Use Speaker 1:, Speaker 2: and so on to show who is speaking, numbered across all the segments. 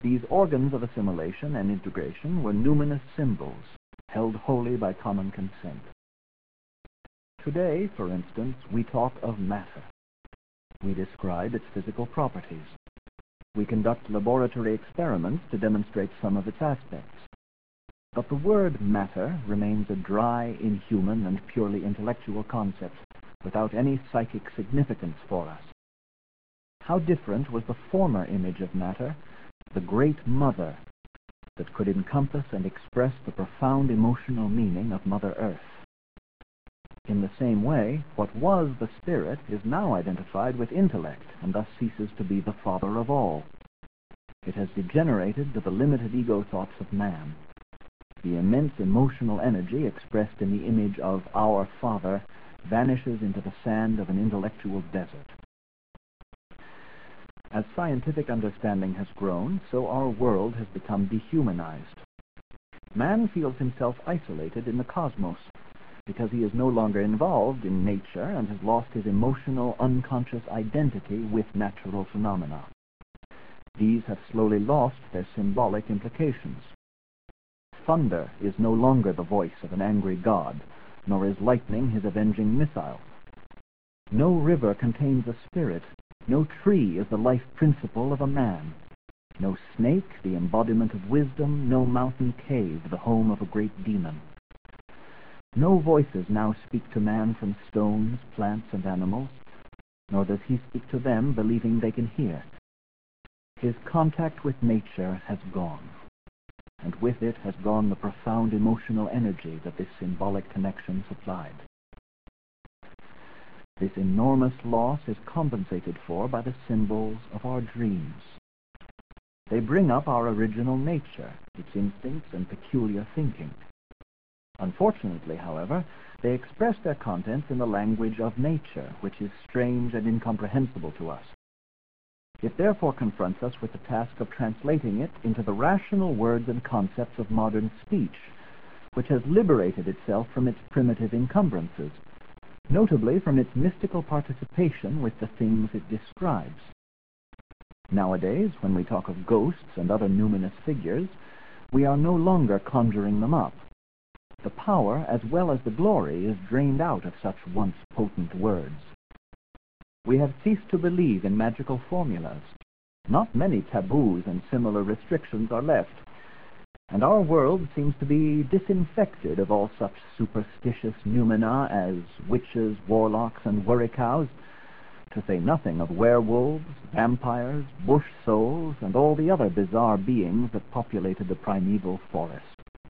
Speaker 1: These organs of assimilation and integration were numinous symbols, held holy by common consent. Today, for instance, we talk of matter. We describe its physical properties. We conduct laboratory experiments to demonstrate some of its aspects. But the word matter remains a dry, inhuman, and purely intellectual concept, without any psychic significance for us. How different was the former image of matter, the Great Mother, that could encompass and express the profound emotional meaning of Mother Earth. In the same way, what was the spirit is now identified with intellect, and thus ceases to be the father of all. It has degenerated to the limited ego thoughts of man. The immense emotional energy expressed in the image of our Father vanishes into the sand of an intellectual desert. As scientific understanding has grown, so our world has become dehumanized. Man feels himself isolated in the cosmos, because he is no longer involved in nature and has lost his emotional, unconscious identity with natural phenomena. These have slowly lost their symbolic implications. Thunder is no longer the voice of an angry god, nor is lightning his avenging missile. No river contains a spirit, no tree is the life principle of a man, no snake the embodiment of wisdom, no mountain cave the home of a great demon. No voices now speak to man from stones, plants, and animals, nor does he speak to them believing they can hear. His contact with nature has gone, and with it has gone the profound emotional energy that this symbolic connection supplied. This enormous loss is compensated for by the symbols of our dreams. They bring up our original nature, its instincts and peculiar thinking. Unfortunately, however, they express their contents in the language of nature, which is strange and incomprehensible to us. It therefore confronts us with the task of translating it into the rational words and concepts of modern speech, which has liberated itself from its primitive encumbrances, notably from its mystical participation with the things it describes. Nowadays, when we talk of ghosts and other numinous figures, we are no longer conjuring them up. The power as well as the glory is drained out of such once potent words. We have ceased to believe in magical formulas. Not many taboos and similar restrictions are left, and our world seems to be disinfected of all such superstitious noumena as witches, warlocks, and worry cows, to say nothing of werewolves, vampires, bush souls, and all the other bizarre beings that populated the primeval forest.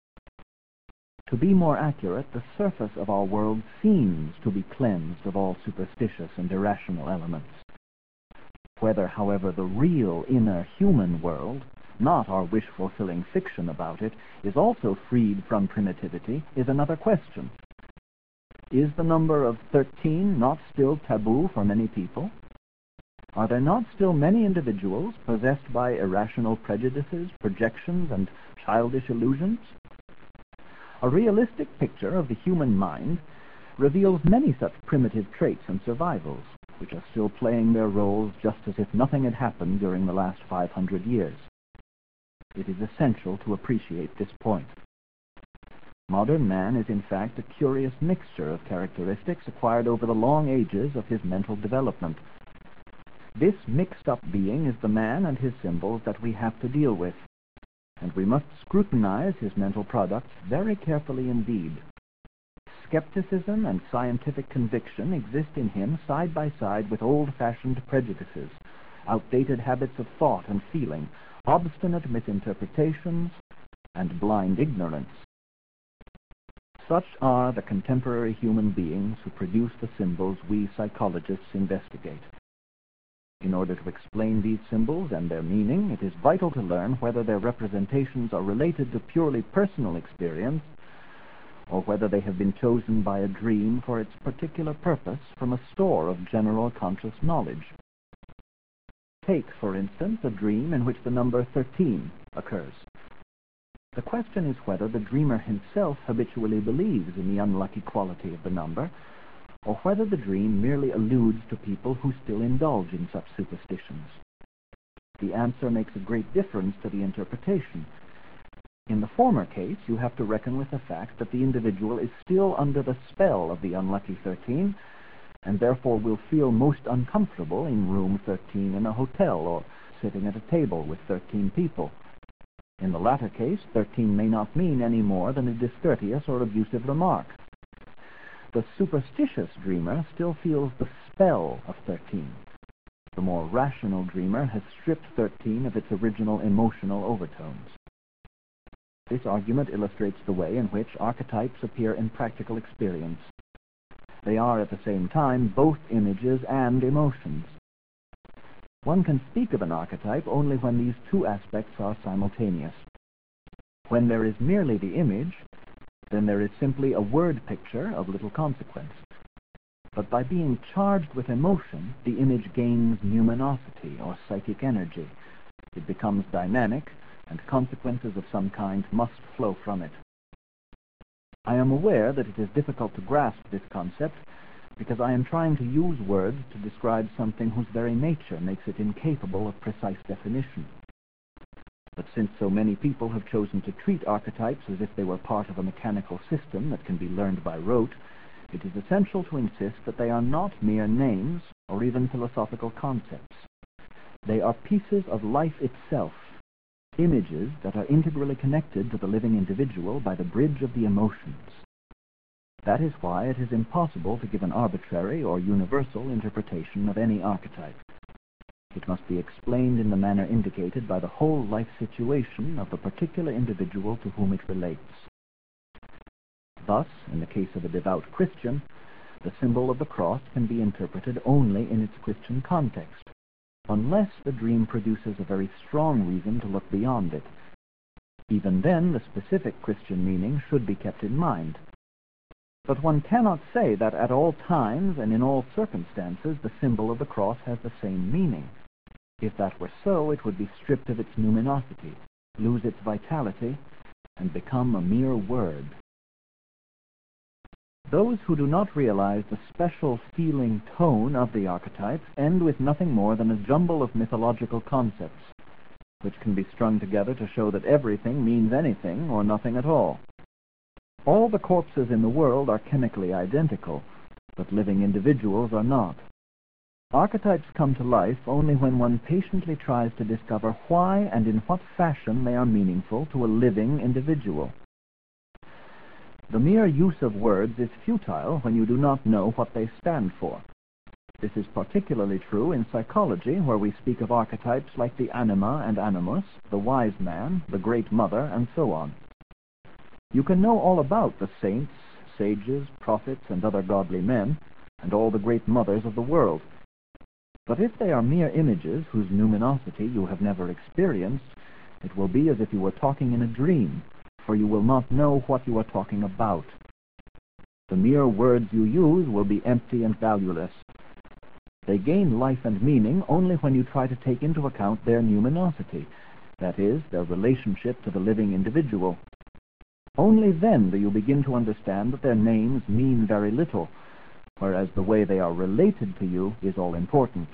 Speaker 1: To be more accurate, the surface of our world seems to be cleansed of all superstitious and irrational elements. Whether, however, the real inner human world, not our wish-fulfilling fiction about it, is also freed from primitivity is another question. Is the number of 13 not still taboo for many people? Are there not still many individuals possessed by irrational prejudices, projections, and childish illusions? A realistic picture of the human mind reveals many such primitive traits and survivals, which are still playing their roles just as if nothing had happened during the last 500 years. It is essential to appreciate this point. Modern man is in fact a curious mixture of characteristics acquired over the long ages of his mental development. This mixed-up being is the man and his symbols that we have to deal with, and we must scrutinize his mental products very carefully indeed. Skepticism and scientific conviction exist in him side by side with old-fashioned prejudices, outdated habits of thought and feeling, obstinate misinterpretations, and blind ignorance. Such are the contemporary human beings who produce the symbols we psychologists investigate. In order to explain these symbols and their meaning, it is vital to learn whether their representations are related to purely personal experience, or whether they have been chosen by a dream for its particular purpose from a store of general conscious knowledge. Take, for instance, a dream in which the number 13 occurs. The question is whether the dreamer himself habitually believes in the unlucky quality of the number, or whether the dream merely alludes to people who still indulge in such superstitions. the answer makes a great difference to the interpretation. In the former case, you have to reckon with the fact that the individual is still under the spell of the unlucky 13, and therefore will feel most uncomfortable in room 13 in a hotel or sitting at a table with 13 people. In the latter case, 13 may not mean any more than a discourteous or abusive remark. The superstitious dreamer still feels the spell of 13. The more rational dreamer has stripped 13 of its original emotional overtones. This argument illustrates the way in which archetypes appear in practical experience. They are at the same time both images and emotions. One can speak of an archetype only when these two aspects are simultaneous. When there is merely the image, then there is simply a word picture of little consequence. But by being charged with emotion, the image gains numinosity or psychic energy. It becomes dynamic, and consequences of some kind must flow from it. I am aware that it is difficult to grasp this concept because I am trying to use words to describe something whose very nature makes it incapable of precise definition. But since so many people have chosen to treat archetypes as if they were part of a mechanical system that can be learned by rote, it is essential to insist that they are not mere names or even philosophical concepts. They are pieces of life itself, images that are integrally connected to the living individual by the bridge of the emotions. That is why it is impossible to give an arbitrary or universal interpretation of any archetype. It must be explained in the manner indicated by the whole life situation of the particular individual to whom it relates. Thus, in the case of a devout Christian, the symbol of the cross can be interpreted only in its Christian context, unless the dream produces a very strong reason to look beyond it. Even then, the specific Christian meaning should be kept in mind. But one cannot say that at all times and in all circumstances the symbol of the cross has the same meaning. If that were so, it would be stripped of its numinosity, lose its vitality, and become a mere word. Those who do not realize the special feeling tone of the archetypes end with nothing more than a jumble of mythological concepts, which can be strung together to show that everything means anything or nothing at all. All the corpses in the world are chemically identical, but living individuals are not. Archetypes come to life only when one patiently tries to discover why and in what fashion they are meaningful to a living individual. The mere use of words is futile when you do not know what they stand for. This is particularly true in psychology, where we speak of archetypes like the anima and animus, the wise man, the great mother, and so on. You can know all about the saints, sages, prophets, and other godly men, and all the great mothers of the world. But if they are mere images whose numinosity you have never experienced, it will be as if you were talking in a dream, for you will not know what you are talking about. The mere words you use will be empty and valueless. They gain life and meaning only when you try to take into account their numinosity, that is, their relationship to the living individual. Only then do you begin to understand that their names mean very little, whereas the way they are related to you is all important.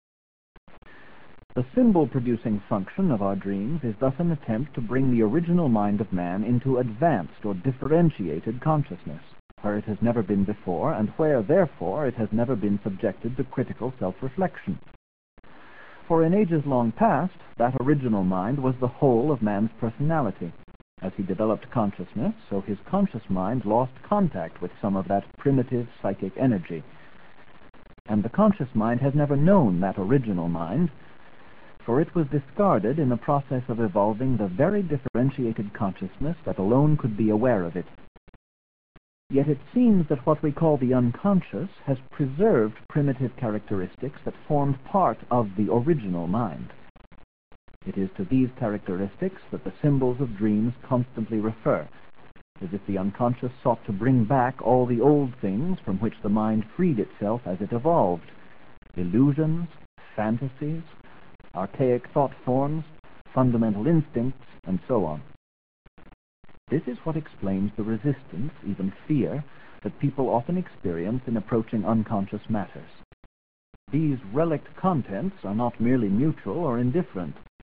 Speaker 1: The symbol-producing function of our dreams is thus an attempt to bring the original mind of man into advanced or differentiated consciousness, where it has never been before, and where, therefore, it has never been subjected to critical self-reflection. For in ages long past, that original mind was the whole of man's personality. As he developed consciousness, so his conscious mind lost contact with some of that primitive psychic energy. And the conscious mind has never known that original mind, for it was discarded in the process of evolving the very differentiated consciousness that alone could be aware of it. Yet it seems that what we call the unconscious has preserved primitive characteristics that formed part of the original mind. It is to these characteristics that the symbols of dreams constantly refer, as if the unconscious sought to bring back all the old things from which the mind freed itself as it evolved: illusions, fantasies, archaic thought forms, fundamental instincts, and so on. This is what explains the resistance, even fear, that people often experience in approaching unconscious matters. These relict contents are not merely neutral or indifferent,